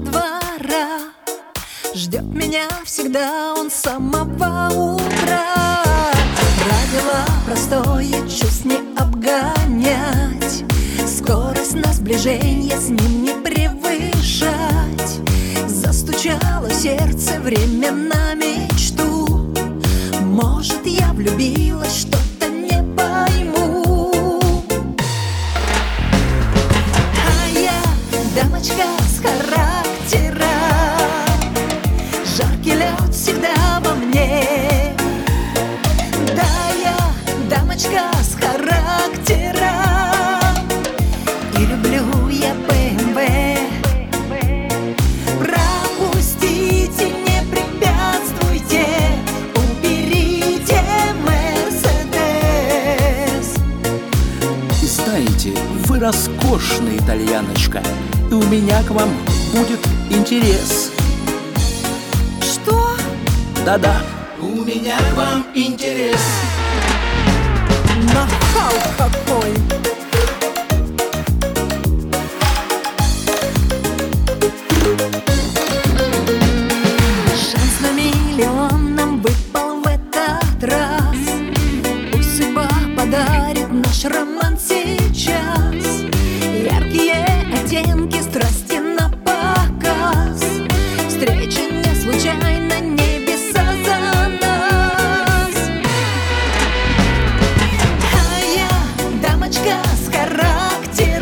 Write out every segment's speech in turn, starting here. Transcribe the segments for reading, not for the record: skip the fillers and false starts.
двора. Ждет меня всегда он с самого утра. Правило простое, чувств не обгонять, скорость на сближение с ним не превышать. Застучало сердце время на мечту. Может, я влюбилась, что-то не пойму. А я дамочка с характером, жаркий лед всегда во мне. Да, я дамочка с характером, и люблю я БМВ. Пропустите, не препятствуйте, уберите Мерседес. И знаете, вы роскошная итальяночка, и у меня к вам будет интерес. Что? Да-да, у меня к вам интерес. Нахал какой! Шанс на миллион нам выпал в этот раз. Пусть судьба подарит наш роман сейчас. Яркие оттенки страсти на показ. Встреча не случайно, небеса за нас. А я дамочка с характером,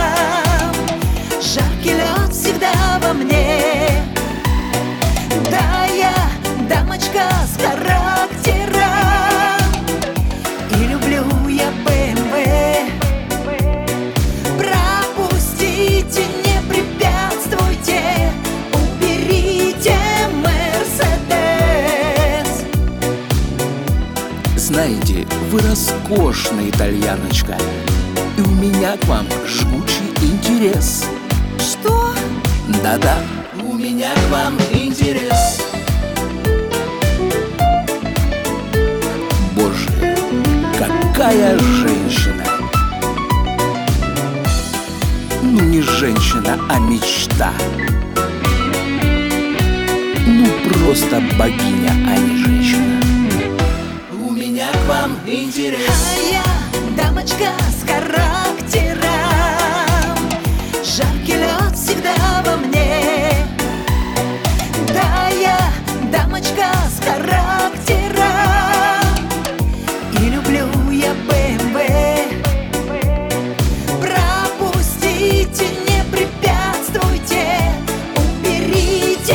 жаркий лед всегда во мне. Да, я дамочка с характером, и люблю я БМВ. Пропустите, не препятствуйте, уберите Мерседес. Знаете, вы роскошная итальяночка, и у меня к вам жгучий интерес. Что? Да-да, у меня к вам интерес. Боже, какая женщина! Ну не женщина, а мечта. Ну просто богиня, а не женщина. У меня к вам интерес. А я дамочка с характером, жаркий лед всегда во мне. Да, я дамочка с характером, и люблю я БМВ. Пропустите, не препятствуйте, уберите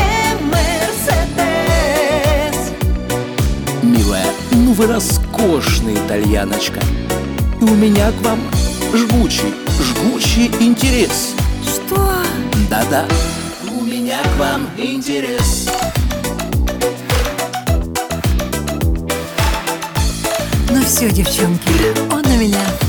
Мерседес. Милая, ну вы роскошная итальяночка, и у меня к вам жгучий интерес. Что? Да-да, у меня к вам интерес. Ну все, девчонки, он у меня